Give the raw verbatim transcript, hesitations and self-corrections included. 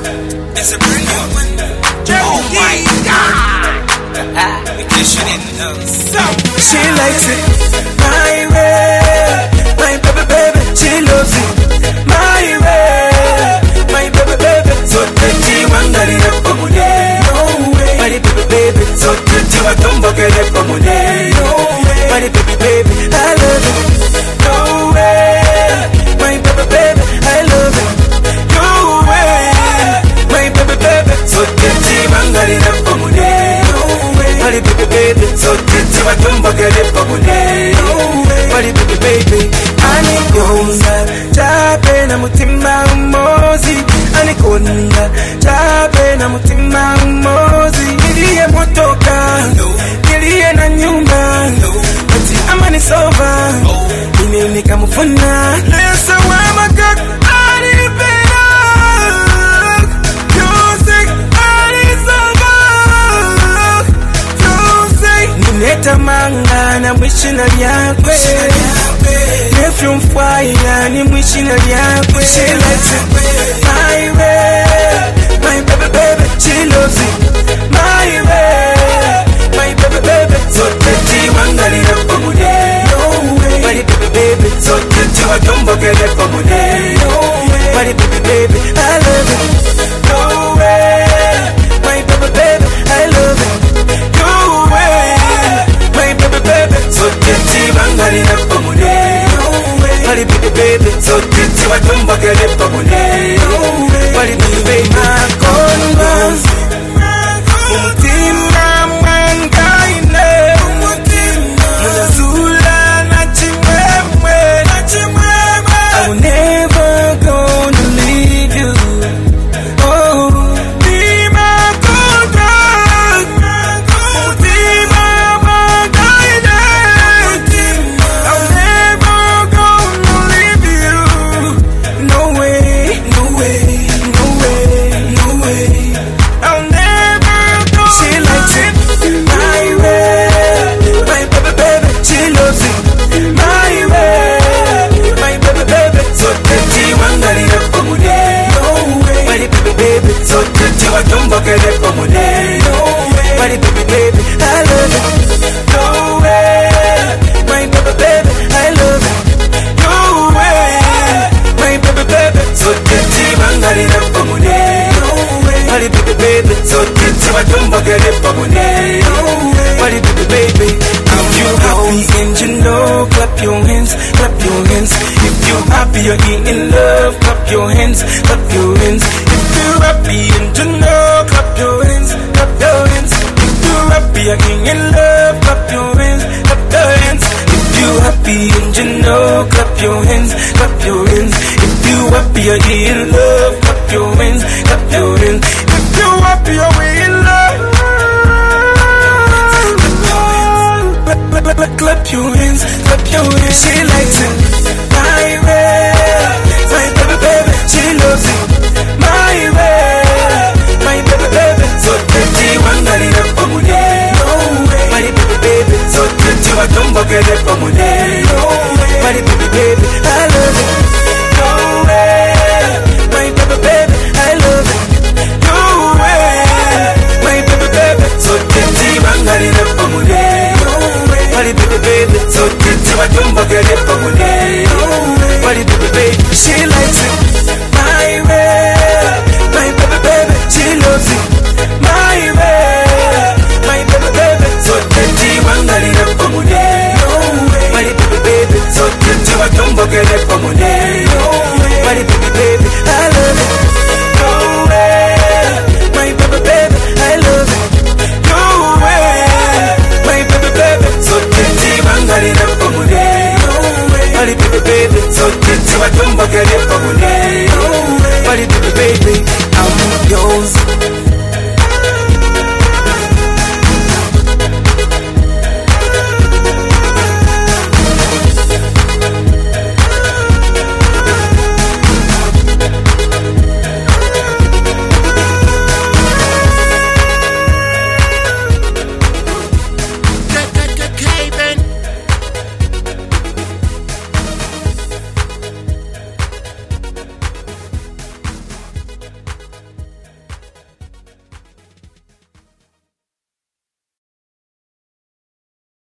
It's a brand new one. Oh my God! We just shouldn't know. So she likes it my way, my baby baby. She loves it my way, my baby baby. So dirty wangali na pomone, no way. My baby baby, so dirty watombo kele pomone, no way. My baby baby, I love it, no way. My baby baby, I love it, no way. My baby baby, so dirty wangali na pomone, no way. My baby baby, so dirty watombo kele pomone, no way. My baby baby, anikonda chape na mutima umozi, anikonda chape na mutima umozi. Niliye motoka, niliye na nyumba, ati amani sova, nime nikamufuna. Lesa wama kak alipena, music alisova, music. Nineta manga na mwishina lyakwe, Nephew mfwaya ni mwishina lyakwe. She likes it my way, my baby baby. She loves it my way, my baby baby. So dirty wangali na pomone, no way. My baby baby, so dirty watombo kele pomone, no way. My baby baby, I love it, no way. My baby baby, I love it, no way. My baby baby, so dirty wangali na pomone, no way. My baby baby, so dirty watombo kele pomone, no way. My baby baby, my convers. Umutima mwangaine, Muzazula na chimwemwe. I will never gonna leave you. Oh, be my contact. Umutima mwangaine, I will never gonna leave you. No way, no way, no way, no way. I'll never go. She likes it my way, my baby baby. She loves it my way, my baby baby. So dirty wangali na pomone, no way. My baby baby, so dirty watombo kele pomone, no way. My baby baby, I love it, no way. My baby baby, I love it, no way. My baby baby, so dirty wangali na pomone, no way. My baby baby, so dirty watombo kele pomone, no way. My baby baby, if you happy and you know, clap your hands, clap your hands. If you happy, you're in love, clap your hands, clap your hands. If you happy and you know, clap your hands, clap your hands. If you happy, you're in love, clap your hands, clap your hands. If you happy and you know, clap your hands, clap your hands. If you happy, you're in love, clap your hands, clap your hands. If you happy, you're in love, clap your hands, clap your hands. She likes it my way, my baby baby. She loves it my way, my baby baby. So dirty wangali na pomone, no way. My baby baby, so dirty watombo kele pomone, no way. My baby baby, I love it, no way. My baby baby, I love it, no way. My baby baby, so dirty wangali na pomone, no way. My baby baby, so dirty watombo kele pomone, no way. My baby baby, she likes it my way, my baby baby. She loves it my way, my baby baby. So dirty wangali na pomone, no way. My baby baby, so dirty watombo kele pomone, no way. My baby baby, I love it, no way. My baby baby, I love it, no way. My baby baby, so dirty wangali na pomone, no way. My baby baby, so dirty watombo kele pomone, no way. My baby baby.